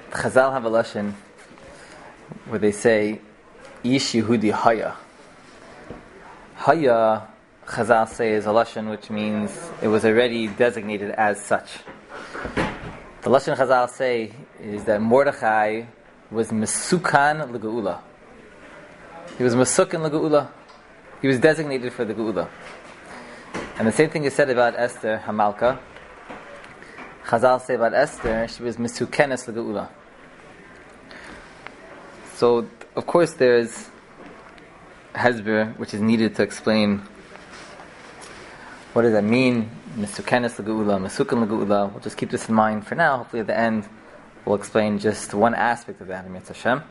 Chazal have a lashon where they say, Ish Yehudi Haya. Haya, Chazal say, is a lashon which means it was already designated as such. The lashon Chazal say is that Mordechai was Mesukan L'Geula. He was Mesukan L'Geula. He was designated for the Geula. And the same thing is said about Esther Hamalka. Chazal say about Esther, she was Mesukenes L'Geula. So, of course, there's Hezber, which is needed to explain what does that mean, Mesukenes L'Geula, Mesukan L'Geula. We'll just keep this in mind for now. Hopefully at the end we'll explain just one aspect of that in Mitzvah Hashem.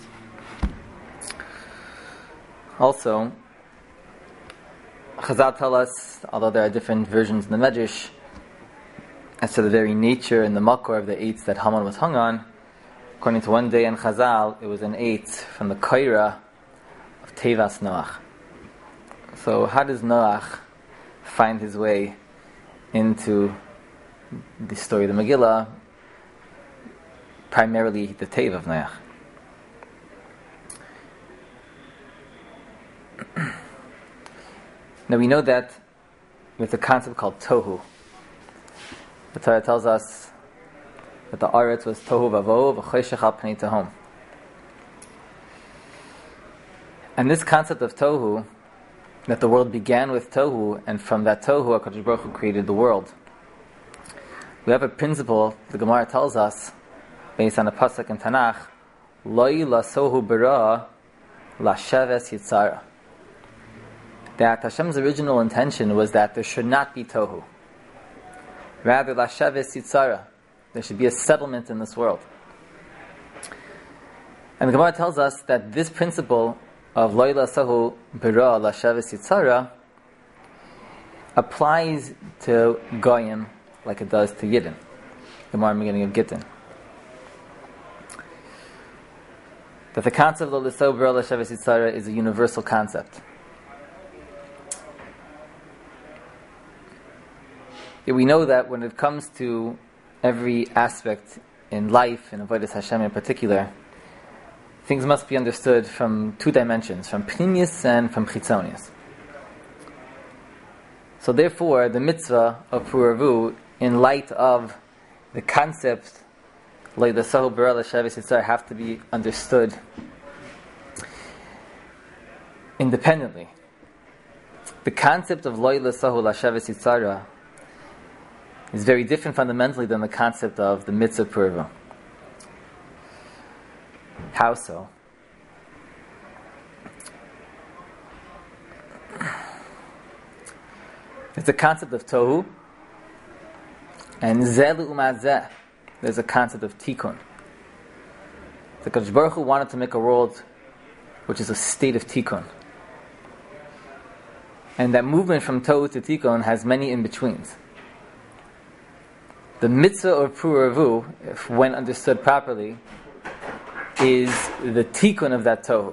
Also, Chazal tell us, although there are different versions in the Medrash, as to the very nature and the makor of the eitz that Haman was hung on, according to one day in Chazal, it was an eitz from the Kaira of Tevas Noach. So how does Noach find his way into the story of the Megillah? Primarily the Teva of Noach. Now we know that with a concept called Tohu. The Torah tells us that the Aretz was Tohu Vavohu v'choshech al pnei tehom. And this concept of Tohu, that the world began with Tohu, and from that Tohu HaKadosh Baruch Hu created the world. We have a principle, the Gemara tells us, based on a pasuk in Tanakh, Loi lasohu bara lasheves yitzara. That Hashem's original intention was that there should not be Tohu. Rather, lasheves yitzara. There should be a settlement in this world. And the Gemara tells us that this principle of Loi lasohu bara lasheves yitzara applies to Goyim like it does to Yidden. Gemara in the beginning of Gittin. That the concept of L'so B'ra L'sheves Yitzara is a universal concept. Yet we know that when it comes to every aspect in life, and Avodas Hashem in particular, things must be understood from two dimensions, from Pnimius and from Chitzonius. So therefore, the mitzvah of Puravu, in light of the concept like the Sahu Barel Shavis Yitzhar, have to be understood independently. The concept of Loila Sahu Lashavis Yitzhara is very different fundamentally than the concept of the mitzvah Purva. How so? It's a concept of Tohu, and Zelu Umazeh. There's a concept of tikkun. The Kadosh Baruch Hu wanted to make a world which is a state of tikkun. And that movement from Tohu to tikkun has many in-betweens. The mitzvah of Puravu, if when understood properly, is the tikkun of that Tohu.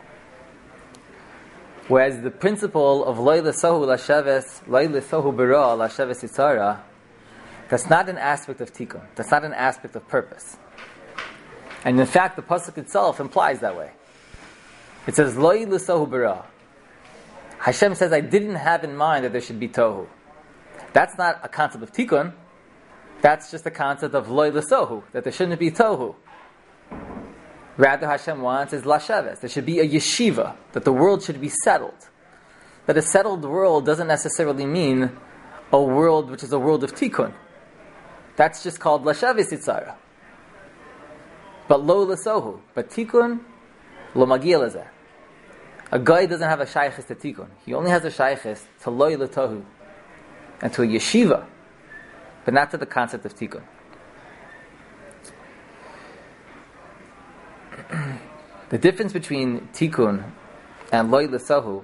Whereas the principle of Loila Sohu Lasheves, Loila Sohu Bira Lasheves Yitzara, that's not an aspect of tikkun. That's not an aspect of purpose. And in fact, the pasuk itself implies that way. It says, Loi l'sohu bara. Hashem says, I didn't have in mind that there should be tohu. That's not a concept of tikkun. That's just a concept of loi l'sohu, that there shouldn't be tohu. Rather, Hashem wants is lasheves. There should be a yeshiva, that the world should be settled. That a settled world doesn't necessarily mean a world which is a world of tikkun. That's just called Lashavis Yitzara. But lo lasohu. But tikkun, lo magia lezeh. A guy doesn't have a shaykhis to tikkun. He only has a shaykhis to lo latohu. And to a yeshiva. But not to the concept of tikkun. The difference between tikkun and lo lasohu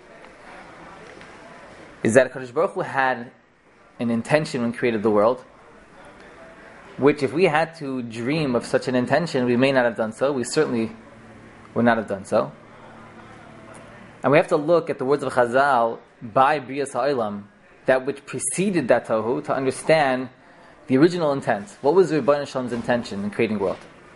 is that HaKadosh Baruch Hu had an intention when he created the world, which if we had to dream of such an intention, we may not have done so. We certainly would not have done so. And we have to look at the words of Chazal, by Brias Ha'olam, that which preceded that Tohu, to understand the original intent. What was the Rebbeinu Shalom's intention in creating the world?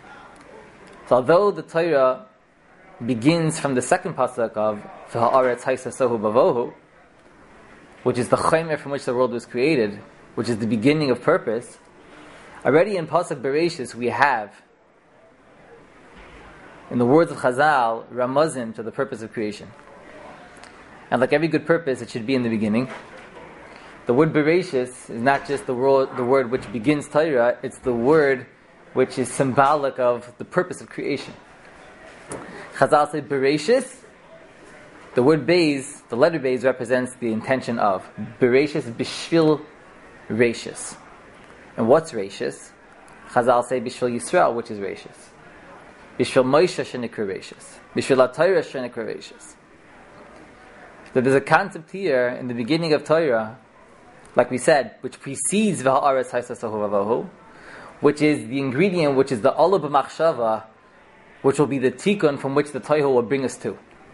So although the Torah begins from the second pasuk of V'ha'aretz haisasohu bavohu, which is the chaymer from which the world was created, which is the beginning of purpose, already in pasuk Bereshis we have, in the words of Chazal, ramazim to the purpose of creation. And like every good purpose, it should be in the beginning. The word Bereshis is not just the word which begins Torah, it's the word which is symbolic of the purpose of creation. Chazal say Bereshis, the word Beis, the letter Beis represents the intention of. Bereshis bishvil Rashis. And what's Rashis? Chazal say bishvil Yisrael, which is Rashis. Bishvil Moshe shenikra Rashis. Bishvil HaTorah shenikra Rashis. So there's a concept here in the beginning of Torah, like we said, which precedes V'ha'aretz haisasohu bavohu, which is the ingredient, which is the olah b'machshava, which will be the tikkun from which the Torah will bring us to.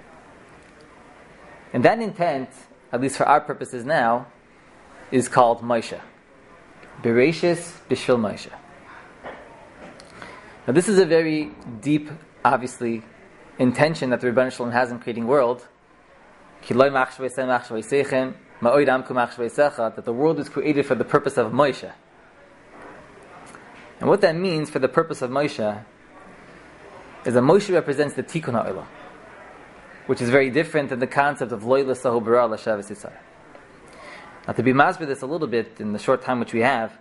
And that intent, at least for our purposes now, is called Moshe. Bereshis b'shvil Moshe. Now this is a very deep, obviously, intention that the Rebbeinu Shalom has in creating world. That the world is created for the purpose of Moshe. And what that means for the purpose of Moshe is that Moshe represents the Tikkun HaOlam, which is very different than the concept of Lo Sahu Bara L'Shavas Yisrael. Now to be masber this a little bit in the short time which we have,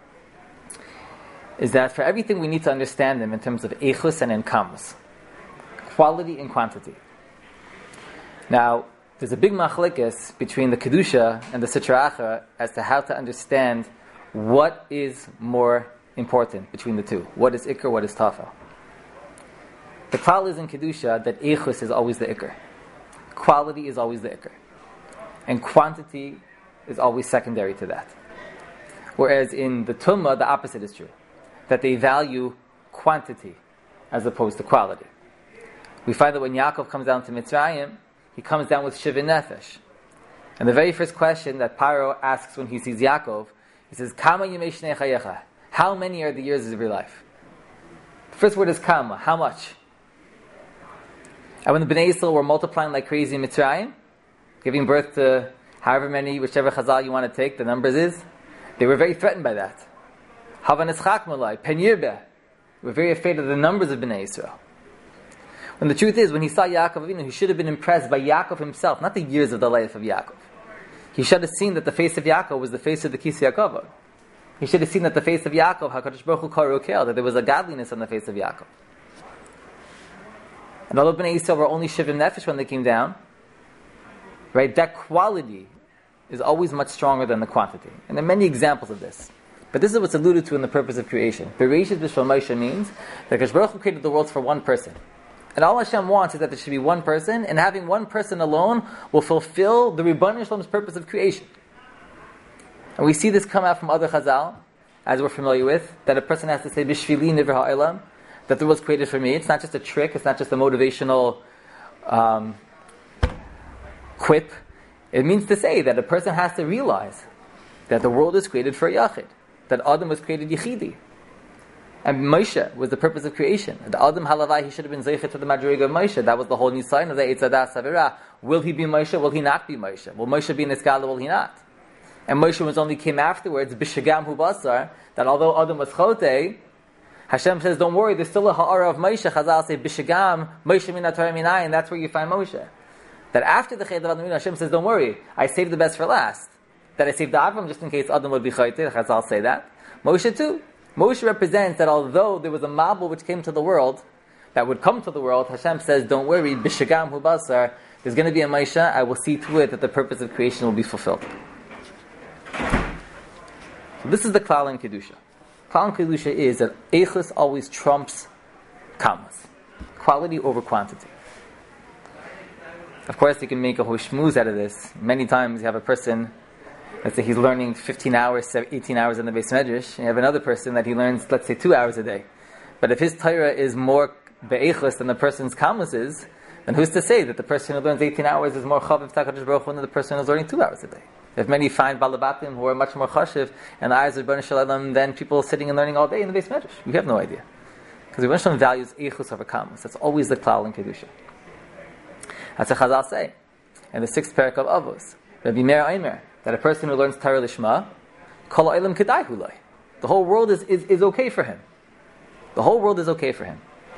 is that for everything we need to understand them in terms of Eichus and Enkamus, quality and quantity. Now, there's a big machlekes between the Kedusha and the Sitra Achra as to how to understand what is more important between the two. What is Iker, what is Tafel. The klal is in Kedusha that Eichus is always the Iker. Quality is always the Iker. And quantity is always secondary to that. Whereas in the Tumma, the opposite is true. That they value quantity as opposed to quality. We find that when Yaakov comes down to Mitzrayim, he comes down with Shivin Nefesh. And the very first question that Paro asks when he sees Yaakov, he says, Kama yemei shnei chayecha? How many are the years of your life? The first word is Kama, how much? And when the Bnei Yisrael were multiplying like crazy in Mitzrayim, giving birth to however many, whichever chazal you want to take, the numbers is, they were very threatened by that. Hava neschak malai, pen yirbeh. They were very afraid of the numbers of Bnei Yisrael. And the truth is, when he saw Yaakov Avinu, he should have been impressed by Yaakov himself, not the years of the life of Yaakov. He should have seen that the face of Yaakov was the face of the Kisei HaKavod. He should have seen that the face of Yaakov, HaKadosh Baruch Hu Karokel, that there was a godliness on the face of Yaakov. And although Bnei Yisrael were only Shivim Nefesh when they came down, right, that quality is always much stronger than the quantity. And there are many examples of this. But this is what's alluded to in the purpose of creation. Bereshis b'shvil Moshe means that HaKadosh Baruch Hu created the world for one person. And all Hashem wants is that there should be one person, and having one person alone will fulfill the Rebbeinu Shalom's purpose of creation. And we see this come out from other Chazal, as we're familiar with, that a person has to say, Bishvili nivra ha'olam, that the world was created for me. It's not just a trick, it's not just a motivational quip. It means to say that a person has to realize that the world is created for Yachid, that Adam was created Yechidi. And Moshe was the purpose of creation. The Adam Halavai, he should have been Zeichet to the Madriga of Moshe. That was the whole Nisayon of the Eitzadah Savira. Will he be Moshe? Will he not be Moshe? Will Moshe be Niskala? Will he not? And Moshe was only came afterwards, Bishagam Hu Basar, that although Adam was Chote, Hashem says, don't worry, there's still a Ha'ara of Moshe. Chazal say, Bishagam, Moshe min HaTorah minai, and that's where you find Moshe. That after the Chet of Adam, Hashem says, don't worry, I saved the best for last. That I saved the Avram just in case Adam would be Chote. Chazal say that. Moshe too. Moshe represents that although there was a Mabul which came to the world, that would come to the world, Hashem says, don't worry, Bishagam Hu Basar, there's going to be a Moshe, I will see to it that the purpose of creation will be fulfilled. So this is the Klal in Kedusha. Klal in Kedusha is that Eichus always trumps Kamas. Quality over quantity. Of course, you can make a whole shmooze out of this. Many times you have a person, let's say he's learning 15 hours, 18 hours in the Beis Medrash, and you have another person that he learns, let's say, 2 hours a day. But if his Torah is more be'echus than the person's kamas is, then who's to say that the person who learns 18 hours is more chaviv t'HaKadosh Baruch Hu than the person who's learning 2 hours a day? If many find balabatim who are much more chashiv and the eyes of Rebbeinu Shalom than people sitting and learning all day in the Beis Medrash, we have no idea. Because the Rebbeinu Shalom values Eichus over Kamus. That's always the klal in Kedusha. That's what Chazal say in the 6th parak of Avos. Rabbi Meir Aimer, that a person who learns Torah Lishma, Kol Olam Kedai Hulai. The whole world is okay for him. The whole world is okay for him.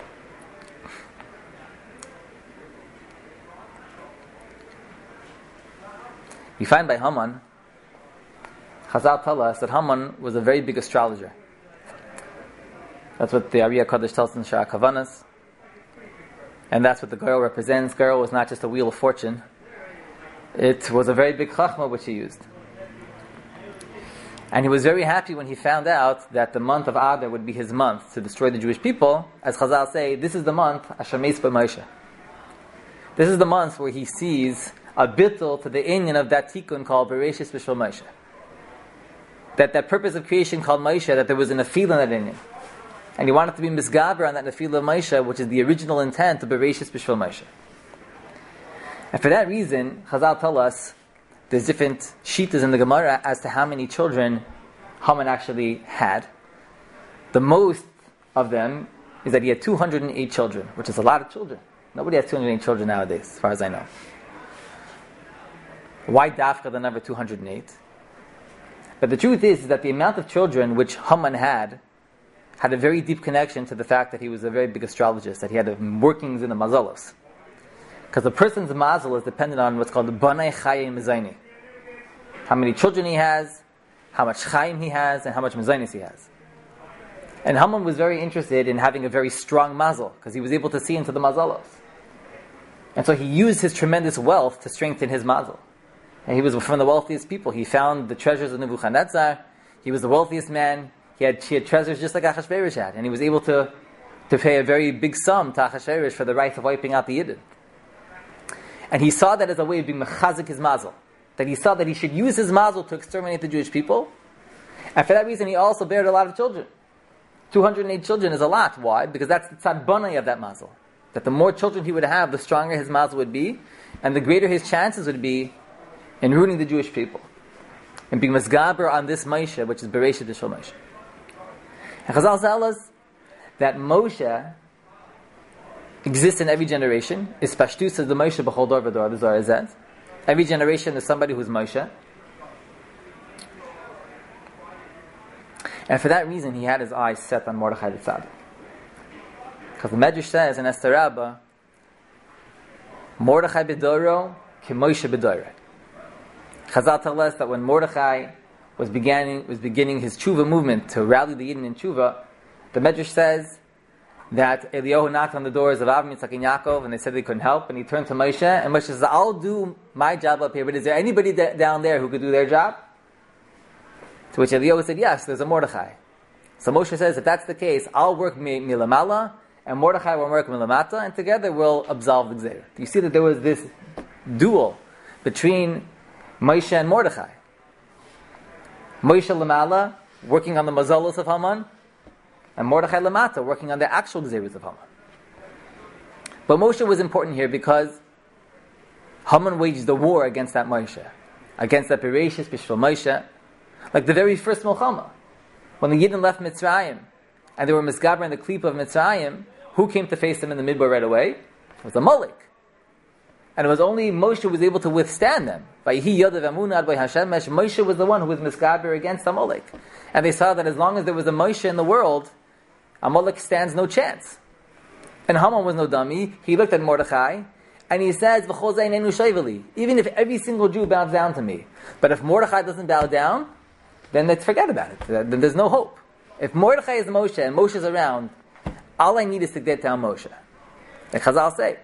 You find by Haman, Chazal tell us that Haman was a very big astrologer. That's what the Ariya Kodesh tells us in Shara Kavanas. And that's what the girl represents. Girl was not just a wheel of fortune. It was a very big chachma which he used. And he was very happy when he found out that the month of Adar would be his month to destroy the Jewish people. As Chazal say, this is the month Asher Meis B'Moshe. This is the month where he sees a bittul to the inyan of that tikkun called Bereshis B'Shel Moshe. That purpose of creation called Moshe, that there was an afil in that inyan. And he wanted to be misgaber on that nefila of Moshe, which is the original intent of Bereshis B'Shel Moshe. And for that reason, Chazal tell us there's different shitas in the Gemara as to how many children Haman actually had. The most of them is that he had 208 children, which is a lot of children. Nobody has 208 children nowadays, as far as I know. Why dafka the number 208? But the truth is that the amount of children which Haman had a very deep connection to the fact that he was a very big astrologist, that he had workings in the mazalos. Because a person's mazal is dependent on what's called the banai chayim mezayni. How many children he has, how much chayim he has, and how much mezaynis he has. And Haman was very interested in having a very strong mazal, because he was able to see into the mazalos. And so he used his tremendous wealth to strengthen his mazal. And he was from the wealthiest people. He found the treasures of Nebuchadnezzar. He was the wealthiest man. He had treasures just like Achashverosh had. And he was able to pay a very big sum to Achashverosh for the right of wiping out the Yidden. And he saw that as a way of being mechazik his mazel. That he saw that he should use his mazel to exterminate the Jewish people. And for that reason he also bared a lot of children. 208 children is a lot. Why? Because that's the tzad banai of that mazel. That the more children he would have, the stronger his mazel would be. And the greater his chances would be in ruining the Jewish people. And being mesgaber on this Moshe, which is Bereshit B'Shel Moshe. And Chazal tell us that Moshe exists in every generation. Is Pashtus of the Moshe B'chol Dor V'Dor, the Zohar says. Every generation is somebody who's Moshe. And for that reason, he had his eyes set on Mordechai the Tzaddik. Because the Medrash says in Esther Rabbah, Mordechai B'Doro, Ki Moshe B'Doro. Chazal tell us that when Mordechai was beginning his tshuva movement to rally the Yidden in tshuva, the Medrash says that Eliyahu knocked on the doors of Avraham, Yitzchak, and Yaakov, and they said they couldn't help, and he turned to Moshe, and Moshe says, I'll do my job up here, but is there anybody down there who could do their job? To which Eliyahu said, yes, there's a Mordechai. So Moshe says, if that's the case, I'll work milamala, and Mordechai will work milamata, and together we'll absolve the Gzeir. You see that there was this duel between Moshe and Mordechai. Moshe Lamala, working on the mazalos of Haman, and Mordechai Lamata, working on the actual Gzeirus of Haman. But Moshe was important here because Haman waged the war against that Moshe, against that Bereshis B'Shel Moshe, like the very first Milchama. When the Yidden left Mitzrayim, and they were misgaber in the Klip of Mitzrayim, who came to face them in the Midbar right away? It was Amalek. And it was only Moshe who was able to withstand them. Moshe was the one who was misgaber against Amalek. And they saw that as long as there was a Moshe in the world, Amalek stands no chance. And Haman was no dummy. He looked at Mordechai, and he says, even if every single Jew bows down to me, but if Mordechai doesn't bow down, then let's forget about it. Then there's no hope. If Mordechai is Moshe, and Moshe is around, all I need is to get down Moshe. Like Chazal say,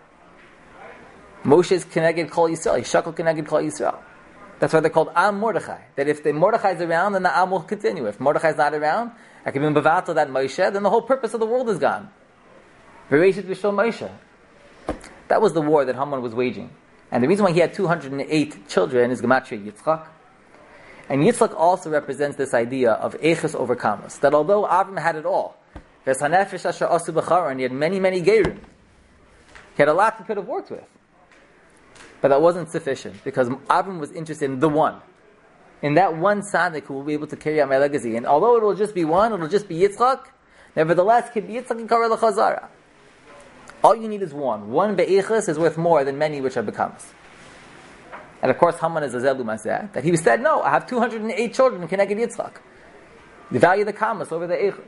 Moshe is Keneged Kol Yisrael. He's Shakal Keneged Kol Yisrael. That's why they're called Am Mordechai. That if the Mordechai is around, then the Am will continue. If Mordechai is not around, I can be Bavato that Moshe, then the whole purpose of the world is gone. Bereshit B'Shel Moshe. That was the war that Haman was waging. And the reason why he had 208 children is Gematria Yitzchak. And Yitzchak also represents this idea of Eiches over Kamas. That although Avram had it all, and he had many, many Gerim, he had a lot he could have worked with. But that wasn't sufficient, because Avram was interested in the one. In that one tzaddik who will be able to carry out my legacy. And although it will just be one, it will just be Yitzchak, Nevertheless, Ki B'Yitzchak Yikara L'Chazara. All you need is one. One Be'echus is worth more than many which are becomes. And of course, Haman is a Zelu Maseh, that he said, no, I have 208 children in Keneged Yitzchak. The value of the Kamas over the Echus.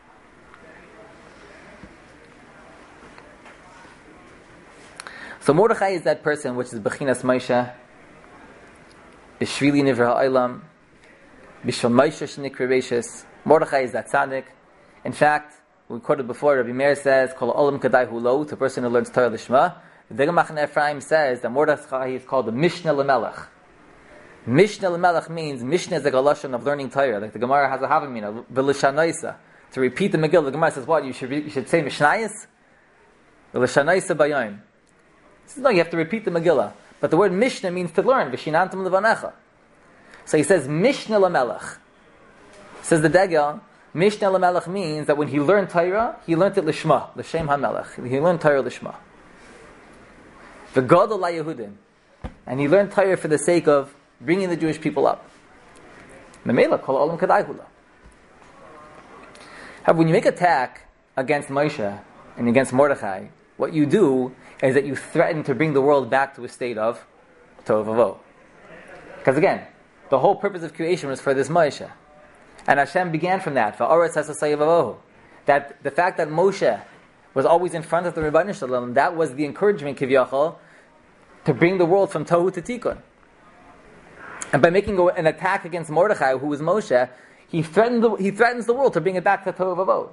So Mordechai is that person which is Bechinas Moshe, Bishvili Nivra Ha'olam, Bishvil Moshe Shenikra Reishis. Mordechai is that tzaddik. In fact, we quoted before, Rabbi Meir says, Kol Olam Kadai Hulo, to a person who learns Torah Lishma. The Degel Machane Ephraim says that Mordechai is called the Mishnah L'Melech. Mishnah L'Melech means, Mishnah is a galashon of learning Torah. Like the Gemara has a Havamina, V'Lishanaisa. To repeat the Megillah, the Gemara says, what, you should say Mishnayis? V'Lishanaisa Bayayim. Says, no, you have to repeat the Megillah. But the word Mishnah means to learn. V'shinantam levanecha. So he says Mishnah L'Melech. Says the Degel, Mishnah L'Melech means that when he learned Torah, he learned it Lishma, L'Shem HaMelech. He learned Torah Lishma. V'Gadol LaYehudim. And he learned Torah for the sake of bringing the Jewish people up. Memela Kol Olam Kadai Hula. However, when you make attack against Moshe and against Mordechai, what you do is that you threaten to bring the world back to a state of Tohu Vavohu. Because again, the whole purpose of creation was for this Moshe. And Hashem began from that. That the fact that Moshe was always in front of the Rebbeinu Shalom, that was the encouragement, Kivyachol, to bring the world from Tohu to Tikkun. And by making an attack against Mordechai, who was Moshe, he threatens the world to bring it back to Tohu Vavohu.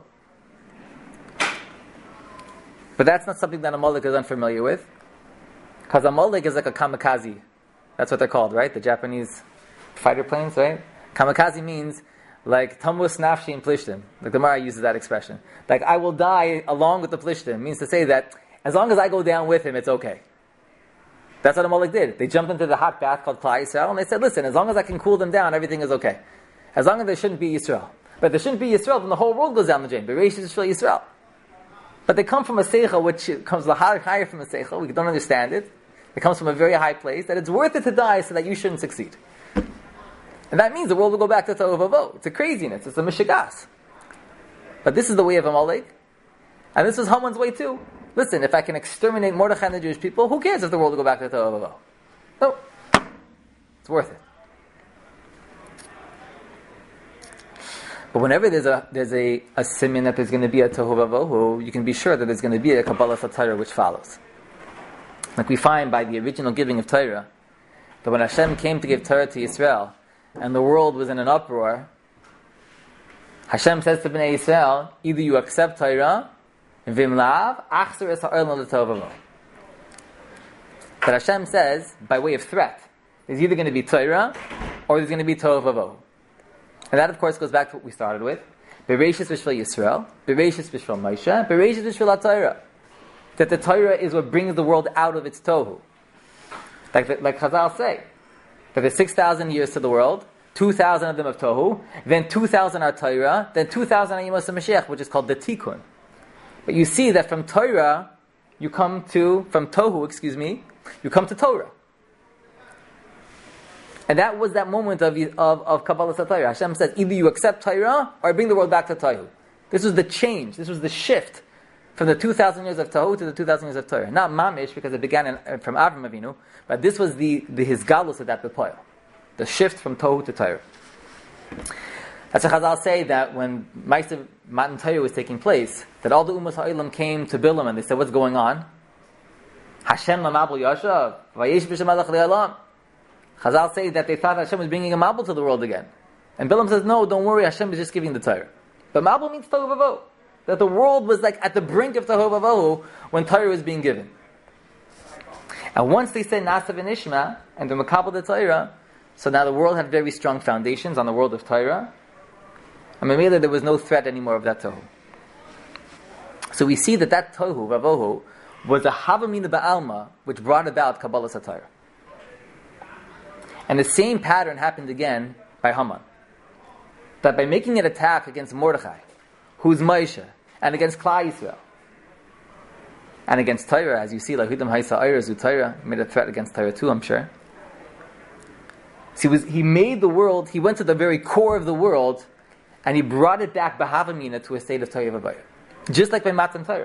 But that's not something that Amalek is unfamiliar with. Because Amalek is like a kamikaze. That's what they're called, right? The Japanese fighter planes, right? Kamikaze means like Tamus Nafshi and Plishtim. Like the Gemara uses that expression. Like, I will die along with the Plishtim. Means to say that as long as I go down with him, it's okay. That's what Amalek did. They jumped into the hot bath called Klal Yisrael, and they said, listen, as long as I can cool them down, everything is okay. As long as there shouldn't be Yisrael. But if there shouldn't be Yisrael, then the whole world goes down the drain. But Reish is Yisrael. But they come from a seichel which comes higher from a seichel. We don't understand it. It comes from a very high place, that it's worth it to die so that you shouldn't succeed. And that means the world will go back to Tohu Vavohu. It's a craziness. It's a mishigas. But this is the way of Amalek. And this is Haman's way too. Listen, if I can exterminate Mordechai and the Jewish people, who cares if the world will go back to Tohu Vavohu? No. It's worth it. But whenever there's a siman that there's going to be a Tohu Vavohu, you can be sure that there's going to be a Kabbalah Torah which follows. Like we find by the original giving of Torah, that when Hashem came to give Torah to Yisrael, and the world was in an uproar, Hashem says to Bnei Yisrael, either you accept Torah, vim lav, achzer es ha'olam l'tohu vavohu. But Hashem says, by way of threat, there's either going to be Torah, or there's going to be Tohu Vavohu. And that, of course, goes back to what we started with. Bereishis v'shvil Yisrael, Bereishis v'shvil Moshe, Bereishis v'shvil HaTorah. That the Torah is what brings the world out of its tohu. Like Chazal say, that there's 6,000 years to the world, 2,000 of them of tohu, then 2,000 are Torah, then 2,000 are Yemos HaMashiach, which is called the Tikkun. But you see that from Torah, you come to Torah. And that was that moment of Kabbalah Torah. Hashem says, either you accept Torah, or bring the world back to Tohu. This was the change, this was the shift from the 2,000 years of Tohu to the 2,000 years of Torah. Not Mamish, because it began from Avram Avinu, but this was the Hisgalus of that Bepoil. The shift from Tohu to Torah. That's why Chazal say that when Ma'aser Matan Torah was taking place, that all the Ummos Ha'olam came to Bilam and they said, what's going on? Hashem lamabul yashav, vayesh b'shem malach le'alam. Chazal say that they thought Hashem was bringing a Mabul to the world again. And Bilam says, no, don't worry, Hashem is just giving the Torah. But Mabul means Tohu Vavohu. That the world was like at the brink of Tohu Vavohu when Torah was being given. And once they said Nasav and Ishma, and the Makabal the Torah, so now the world had very strong foundations on the world of Torah. And Mamela, there was no threat anymore of that Tohu. So we see that Tohu Vavohu was a Havamina Ba'alma which brought about Kabbalah Torah. And the same pattern happened again by Haman. That by making an attack against Mordechai, who's Moshe, and against Klal Yisrael, and against Torah, as you see, like Hidam Haisa Ayra Zu Torah, made a threat against Torah too, I'm sure. So he made the world, he went to the very core of the world, and he brought it back B'Havamina to a state of Torah V'Avaya. Just like by Matan Torah.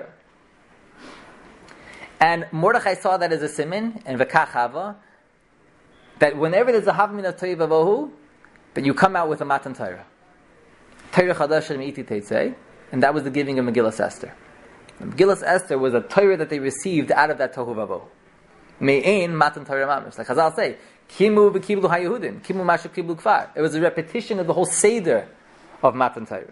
And Mordechai saw that as a siman, and V'kach Hava, that whenever there's a Havamina of Torah V'Avohu, that you come out with a Matan Torah. Torah Chadash Me'iti Teitzei, and that was the giving of Megillas Esther. Megillas Esther was a Torah that they received out of that Tohu V'Avohu. Me'ein Matan Torah Mamish. Like Chazal say, Kimu v'kiblu ha'Yehudim, Kimu mashu kiblu kfar. It was a repetition of the whole Seder of Matan Torah.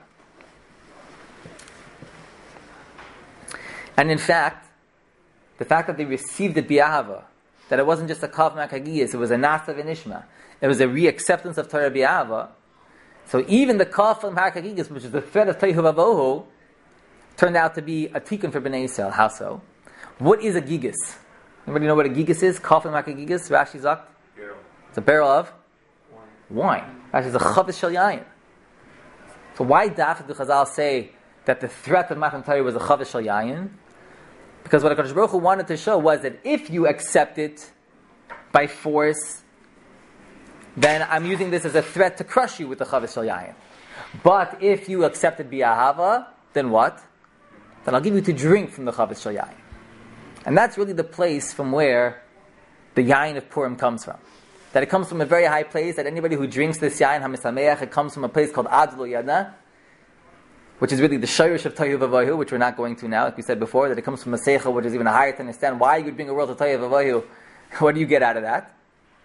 And in fact, the fact that they received it bi'ahava, that it wasn't just a kav makagiyas, it was a nasa v'nishma, it was a re-acceptance of Torah bi'ahava. So even the kav from makagiyas, which is the thread of Tohu V'Avohu, turned out to be a tikkun for Bnei Yisrael. How so? What is a gigas? Anybody know what a gigas is? Kav and makagigas? Rashi zakt? It's a barrel of wine. Rashi is a chavis shel yayin. So why did Chazal say that the threat of Matan Torah was a chavis shel yayin? Because what HaKadosh Baruch Hu wanted to show was that if you accept it by force, then I'm using this as a threat to crush you with the chavis shel yayin. But if you accept it bi'ahava, then what? Then I'll give you to drink from the chavis shel yayin. And that's really the place from where the yayin of Purim comes from. That it comes from a very high place, that anybody who drinks this yayin hamisameach, it comes from a place called Adlo Yadna, which is really the shayrish of Tohu V'Avohu, which we're not going to now, like we said before, that it comes from a seichel, which is even higher to understand why you would bring a world to Tohu V'Avohu. What do you get out of that?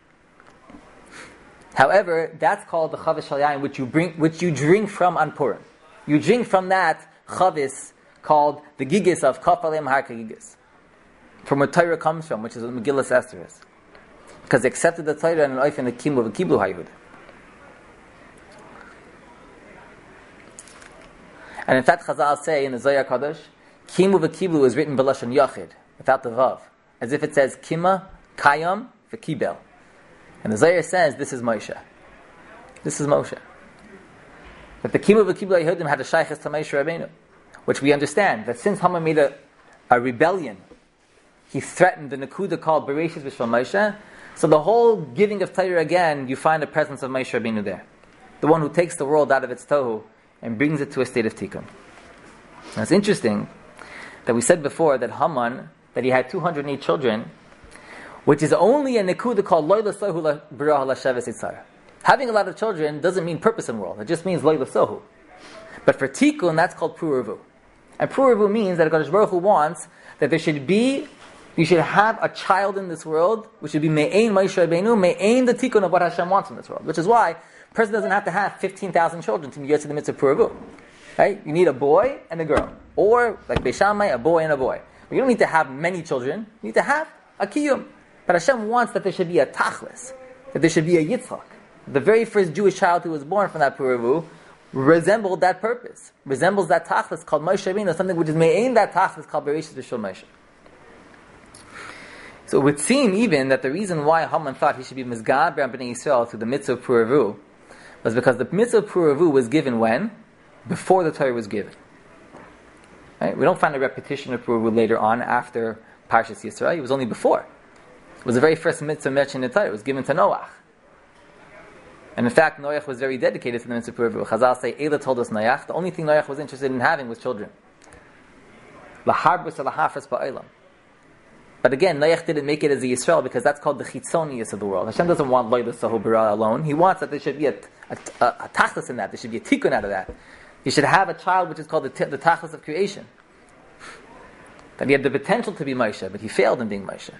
However, that's called the chavis shel yayin, which you drink from on Purim. You drink from that chavis called the gigas of Kaf Aleim Har Gigas, from where Torah comes from, which is what Megillas Esther is. Because they accepted the Torah and an oif in the Kimu v'Kiblu ha'Yehudim. And in fact, Chazal say in the Zohar Kadosh, Kimu v'Kiblu is written b'lashon Yachid, without the Vav, as if it says Kima, Kayam, v'Kibel. And the Zohar says, this is Moshe. This is Moshe. That the Kimu v'Kiblu ha'Yehudim had a shaychus to Moshe Rabbeinu, which we understand, that since Haman made a rebellion, he threatened the Nakuda called Bereshis B'Shel Moshe. So the whole giving of Torah again, you find the presence of Moshe Rabbeinu there. The one who takes the world out of its tohu and brings it to a state of tikkun. Now it's interesting that we said before that Haman, that he had 208 children, which is only a Nakuda called Loila Sohu B'Rah L'Sheves Yitzhar. Having a lot of children doesn't mean purpose in the world. It just means Loila Sohu. But for tikkun, that's called Puravu. And Puravu means that HaKadosh Baruch Hu wants that you should have a child in this world, which should be Me'ein Moshe Rabbeinu, Me'ein the tikkun of what Hashem wants in this world. Which is why a person doesn't have to have 15,000 children to get to the mitzvah Puravu. Right? You need a boy and a girl. Or, like Beis Shammai, a boy and a boy. But you don't need to have many children. You need to have a kiyum. But Hashem wants that there should be a tachlis, that there should be a Yitzchak. The very first Jewish child who was born from that Puravu resembled that purpose, resembles that tachlis called Moshe Rabbeinu, something which is me'ein that tachlis called Bereshis B'Shel Moshe. So it would seem even that the reason why Haman thought he should be Mizgad B'Ram B'nai Yisrael through the mitzvah of Puravu was because the mitzvah of Puravu was given when? Before the Torah was given. Right? We don't find a repetition of Puravu later on after Parshas Yisrael. It was only before. It was the very first mitzvah mentioned in the Torah. It was given to Noach. And in fact, Noach was very dedicated to the mitzvah Puravu. Chazal say, Eila told us Noach, the only thing Noach was interested in having was children. Laharbus lahafras ba'olam. But again, Noach didn't make it as a Yisrael because that's called the chitzonius of the world. Hashem doesn't want Loida Sahu Bara alone. He wants that there should be a tachlis in that. There should be a tikkun out of that. You should have a child which is called the tachlis of creation. That he had the potential to be Moshe, but he failed in being Moshe.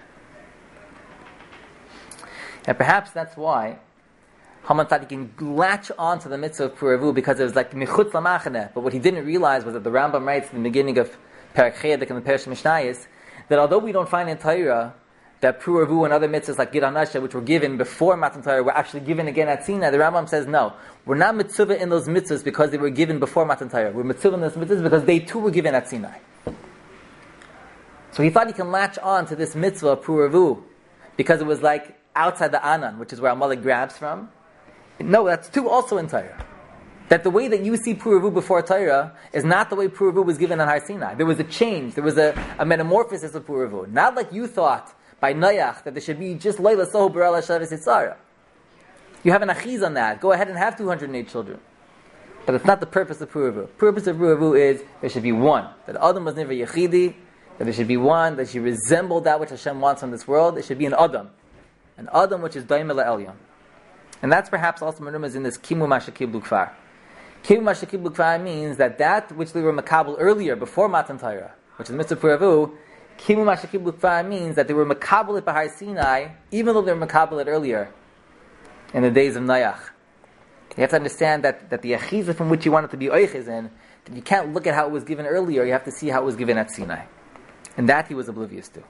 And perhaps that's why Haman thought he can latch on to the mitzvah of Puravu because it was like Michutz Lamachaneh. But what he didn't realize was that the Rambam writes in the beginning of Perek Chedik and the Perush Mishnayos that although we don't find in Torah that Puravu and other mitzvahs like Gid HaNasha, which were given before Matan Torah, were actually given again at Sinai, the Rambam says no. We're not mitzvah in those mitzvahs because they were given before Matan Torah. We're mitzvah in those mitzvahs because they too were given at Sinai. So he thought he can latch on to this mitzvah of Puravu because it was like outside the Anan, which is where Amalek grabs from. No, that's too also in Torah. That the way that you see Puravu before Torah is not the way Puravu was given on Har Sinai. There was a change, there was a metamorphosis of Puravu. Not like you thought by Noach that there should be just Leila Sohu B'Ra L'Sheves Yitzhar. You have an achiz on that. Go ahead and have 208 children. But it's not the purpose of Puravu. Purpose of Puravu is there should be one. That Adam was never Yechidi, that there should be one, that should resemble that which Hashem wants from this world. It should be an Adam. An Adam which is Daimel Elyon. And that's perhaps also Merumas in this Kimu Mashakiblu Kfar. Kimu Mashakiblu Kfar means that which they were Makabel earlier, before Matan Torah, which is Mitzvah Puravu, Kimu Mashakiblu Kfar means that they were Makabel at Bahar Sinai, even though they were Makabel it earlier, in the days of Nayach. You have to understand that the Achiza from which you want it to be Oichiz in, that you can't look at how it was given earlier, you have to see how it was given at Sinai. And that he was oblivious to.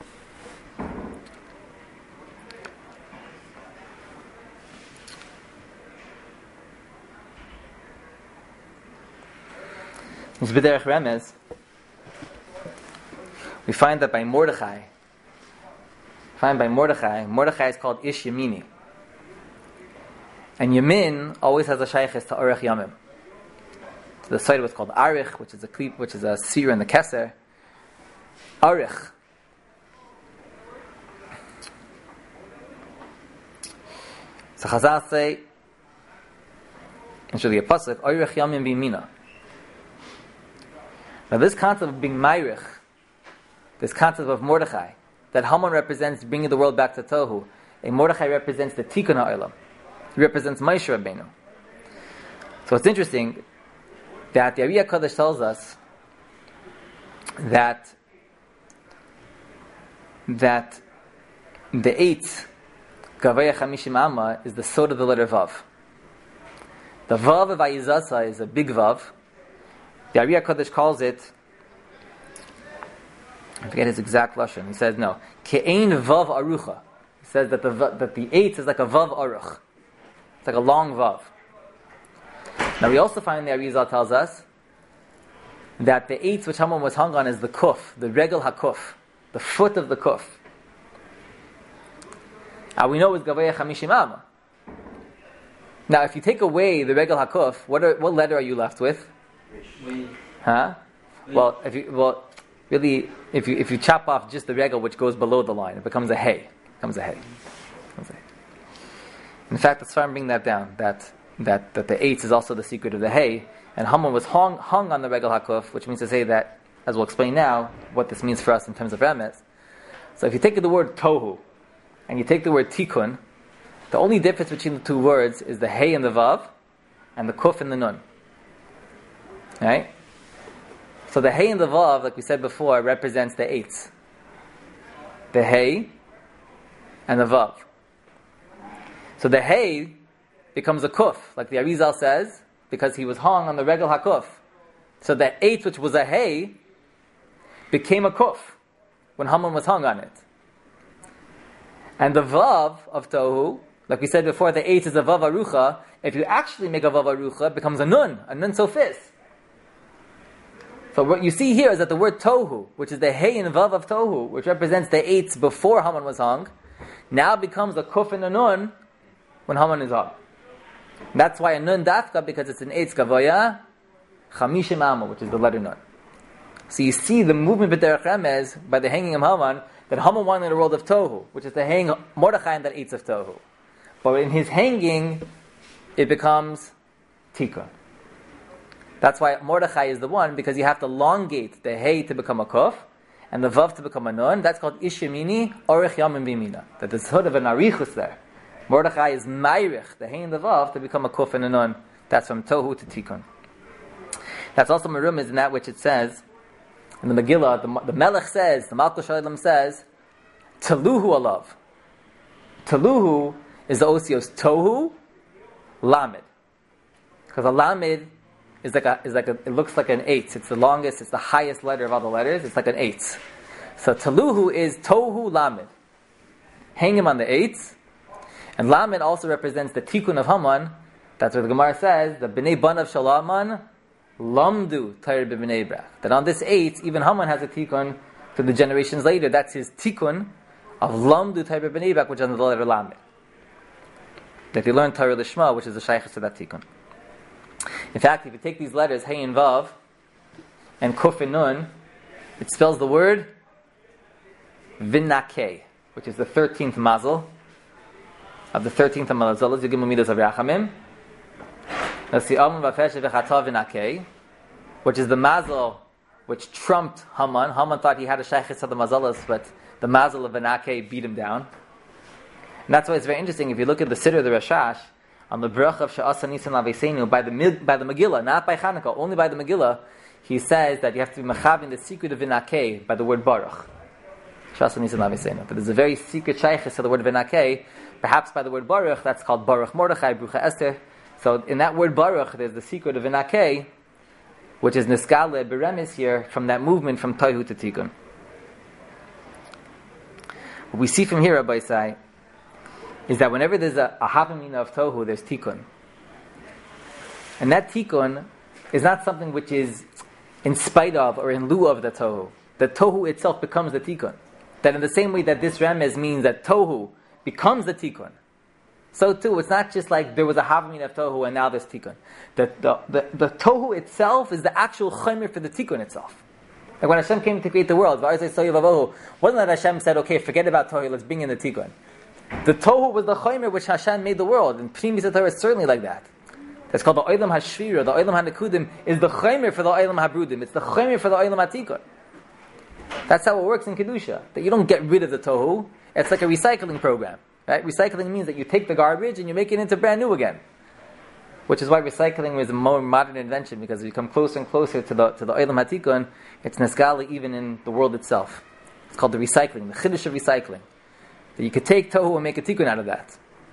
In B'derech Remez, we find that by Mordechai, Mordechai is called Ish Yamini. And Yamin always has a shaykhis to Arich Yamim. So the side was called Arich, which is a klip, which is a seer in the Keser. Arich. So Chazal say, and show the pasuk, Arich Yamim b'Yamina. Now this concept of being Ma'irich, this concept of Mordechai, that Haman represents bringing the world back to Tohu, and Mordechai represents the Tikkun HaOlam. He represents Moshe Rabbeinu. So it's interesting that the Ari HaKadosh tells us that the 8 Gavaya Chamishim Amma is the sod of the letter Vav. The Vav of Ayizasa is a big Vav. The Ari HaKadosh calls it, I forget his exact lashon. He says no, Ke'ein Vav Arucha. He says that the 8 is like a Vav Aruch. It's like a long Vav. Now we also find the Arizal tells us that the 8 which Haman was hung on is the Kuf, the Regel HaKuf, the foot of the Kuf. Now we know it's Gavaya Chamishim Amma. Now if you take away the Regel HaKuf, what letter are you left with? Huh? Well, if you chop off just the Regel which goes below the line, it becomes a Hay. In fact, the Sfarim bring that down, that the 8 is also the secret of the Hay, and Haman was hung on the Regel HaKuf, which means to say that, as we'll explain now, what this means for us in terms of Remez. So if you take the word Tohu, and you take the word Tikkun, the only difference between the two words is the Hay and the Vav, and the Kuf and the Nun. Right? So the Hay and the Vav, like we said before, represents the 8s. The Hay and the Vav. So the Hay becomes a Kuf, like the Arizal says, because he was hung on the Regel HaKuf. So the 8, which was a Hay, became a Kuf when Haman was hung on it. And the Vav of Tohu, like we said before, the 8 is a Vav Arucha. If you actually make a Vav Arucha, it becomes a Nun Sofis. So what you see here is that the word Tohu, which is the Hay and Vav of Tohu, which represents the 8s before Haman was hung, now becomes a Kuf and a Nun when Haman is hung. That's why a Nun Dafka, because it's an 8 Gavoya Chamishim Amma, which is the letter Nun. So you see the movement B'derech Remez by the hanging of Haman, that Haman wanted a world of Tohu, which is to hang Mordechai in that 8s of Tohu. But in his hanging, it becomes Tikkun. That's why Mordechai is the one, because you have to elongate the Hay to become a Kuf, and the Vav to become a Nun. That's called Ishimini, Orich Yamim B'Yamina. That there's sort of an Arichus there. Mordechai is Mayrich, the Hay and the Vav, to become a Kuf and a Nun. That's from Tohu to Tikkun. That's also Merumas in that which it says, in the Megillah, the Melech says, the Malchus Shalom says, Teluhu alav. Teluhu is the osios Tohu, Lamed. Because a Lamed is like it looks like an 8. It's the longest, it's the highest letter of all the letters. It's like an 8. So Teluhu is Tohu Lamed. Hang him on the 8s. And Lamed also represents the Tikkun of Haman. That's what the Gemara says, the Bnei Banav Shalaman Lamdu Tair B'Bnei Brach. That on this 8, even Haman has a Tikkun to the generations later. That's his Tikkun of Lamdu Tair B'Bnei Brach, which is on the letter Lamed. That they learn Torah Lishma, which is the Shaykhs to that Tikkun. In fact, if you take these letters, Hay and Vav, and Kuf and Nun, it spells the word Vinnakeh, which is the 13th Mazel of the 13th of Malazal, Yugim Umidas of Rachamim. That's the Amon Vafeshe V'chatav V'nakei, which is the Mazel which trumped Haman. Haman thought he had a shaykhis of the Mazalas, but the Mazel of V'nakei beat him down. And that's why it's very interesting. If you look at the Siddur of the Rashash, on the Bracha of Sha'asa Nisan Laveseinu, by the Megillah, not by Chanukah, only by the Megillah, he says that you have to be Mechavin the secret of V'nakei by the word Baruch. Sha'asa Nisan Laveseinu. But there's a very secret shaykhis to the word V'nakei, perhaps by the word Baruch, that's called Baruch Mordechai, Brucha Esther. So in that word Baruch, there's the secret of V'nakei, which is Niskale Beremis here, from that movement from Tohu to Tikkun. What we see from here, Rabbi Isai, is that whenever there's a Havamina of Tohu, there's Tikkun. And that Tikkun is not something which is in spite of or in lieu of the Tohu. The Tohu itself becomes the Tikkun. That in the same way that this Remez means that Tohu becomes the Tikkun, so too, it's not just like there was a Havamina of Tohu and now there's Tikkun. The Tohu itself is the actual Chomer for the Tikkun itself. Like when Hashem came to create the world, wasn't that Hashem said, okay, forget about Tohu, let's bring in the Tikkun. The Tohu was the Chomer which Hashem made the world, and Pnimi Torah is certainly like that. That's called the Olam HaShvira, the Olam HaNekudim, is the Chomer for the Olam HaBrudim. It's the Chomer for the Olam HaTikkun. That's how it works in Kedusha. That you don't get rid of the Tohu, it's like a recycling program. Right? Recycling means that you take the garbage and you make it into brand new again. Which is why recycling is a more modern invention, because as you come closer and closer to the Olam HaTikkun, it's Nesgali even in the world itself. It's called the recycling, the Chiddush of recycling. That you could take Tohu and make a Tikkun out of that.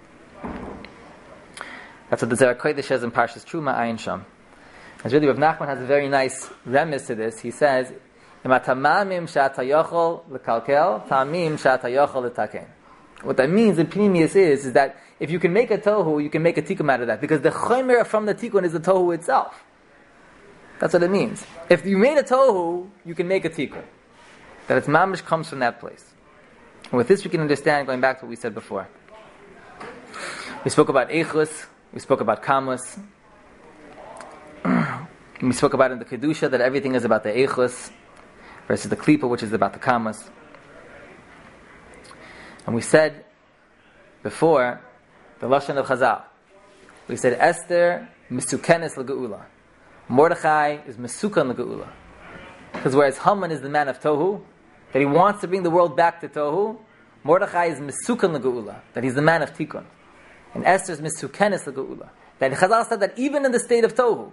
That's what the Zohar Kodesh says in Parshas Truma Ayin Sham. As really Rav Nachman has a very nice remiss to this. He says, "Imatamamim she'ata yochol lekalkel, tamim she'ata yochol letaken." What that means in Pnimius is that if you can make a Tohu, you can make a Tikkun out of that. Because the Chomer from the Tikkun is the Tohu itself. That's what it means. If you made a Tohu, you can make a Tikkun. That its mamish comes from that place. And with this we can understand, going back to what we said before. We spoke about Eichus, we spoke about Kamus. We spoke about in the Kedusha that everything is about the Eichus versus the Klipa, which is about the Kamus. And we said before the Lashon of Chazal. We said Esther Misukenes L'Geula. Mordechai is Misukan L'Geula. Because whereas Haman is the man of Tohu, that he wants to bring the world back to Tohu, Mordechai is Misukan L'Geula, that he's the man of Tikkun. And Esther is Misukenes L'Geula. That Chazal said that even in the state of Tohu,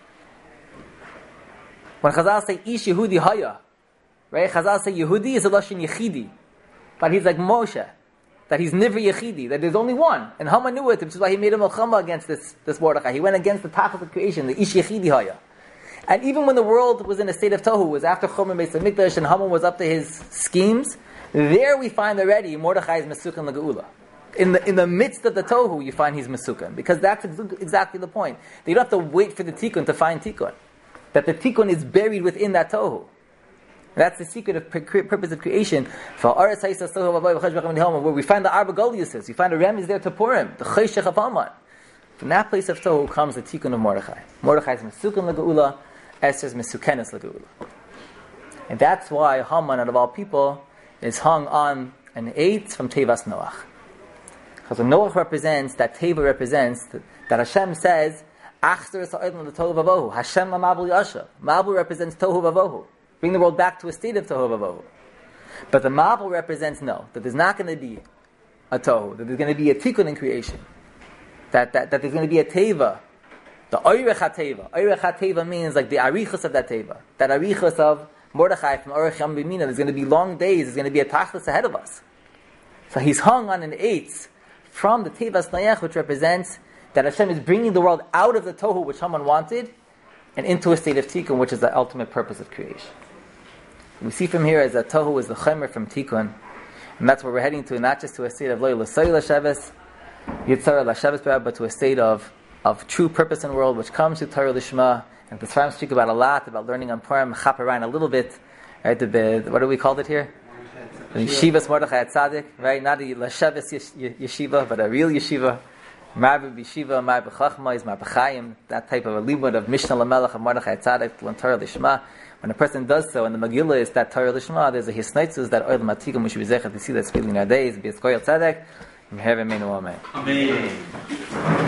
when Chazal say Ish Yehudi Haya, right? Chazal say Yehudi is a Lashon Yechidi. But he's like Moshe, that he's never Yechidi, that there's only one. And Haman knew it, which is why he made a Melchama against this Mordechai. He went against the Tachas of creation, the Ish Yechidi Haya. And even when the world was in a state of Tohu, was after Chomer Beis HaMikdash and Haman was up to his schemes, there we find already Mordechai is Mesukan L'Geula. In the midst of the Tohu, you find he's Mesukan. Because that's exactly the point. That you don't have to wait for the Tikkun to find Tikkun. That the Tikkun is buried within that Tohu. That's the secret of purpose of creation. Where we find the Arba Goliuses, you find a Ram is there to Purim, the Cheshech of Haman. From that place of Tohu comes the Tikkun of Mordechai. Mordechai is Mesukan L'Geula, Esther is Mesukenes L'Geula. And that's why Haman, out of all people, is hung on an 8 from Tevas Noach. Because when Noach represents, that Teva represents, that Hashem says, Achzer Sa'odin L'Tohu Vavohu, Hashem L'Mabul Yasha. Mabul represents Tohu Vavohu. Bring the world back to a state of Tohu Vavohu. But the Mabul represents no, that there's not going to be a Tohu, that there's going to be a Tikkun in creation. That there's going to be a Teva. The Oirech HaTeva. Oirech HaTeva means like the Arichus of that Teva. That Arichus of Mordechai from Orech Yam B'Mina. There's going to be long days, there's going to be a Tachlis ahead of us. So he's hung on an 8 from the Tevas Nayach, which represents that Hashem is bringing the world out of the Tohu, which Haman wanted, and into a state of Tikkun, which is the ultimate purpose of creation. We see from here is that Tohu is the Chomer from Tikkun, and that's where we're heading to, not just to a state of Lo L'Soy L'Sheves, Yitzhar L'Sheves, but to a state of true purpose in the world, which comes to Torah Lishma. And the Tzvarim speak about a lot, about learning on Purim, Chaperayim a little bit, right? What do we call it here? The Yeshivas Mordechai Tzaddik, right? Not a L'Sheves yeshiva, but a real yeshiva. Marbe B'Yeshiva, Marbe Chachma, Marbe Chaim, that type of a limud of Mishnah Lamelech of Mordechai Tzaddik to learn Torah Lishma. When a person does so, and the Megillah is that Torah Lishma, there's a Hisnaitzus that Oil Matikum, we should be zeichet to see that speaking nowadays, B'Yizkoyel Tzaddik, Amen.